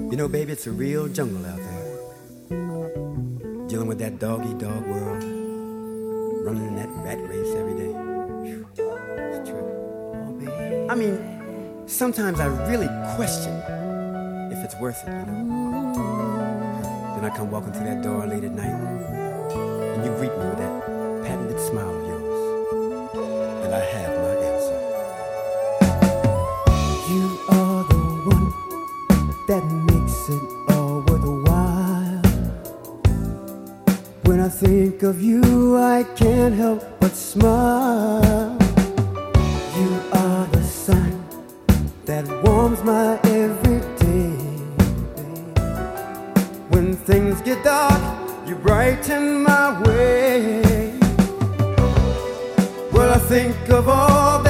You know, baby, it's a real jungle out there. Dealing with that dog-eat-dog world. Running in that rat race every day. Whew, it's true. Oh, baby. I mean, sometimes I really question if it's worth it, you know? Then I come walking through that door late at night, and you greet me with that patented smile of yours. And I have my answer. You are the one that makes it all worthwhile. When I think of you, I can't help but smile. You are the sun that warms my every day. When things get dark, you brighten my way. Well, I think of all that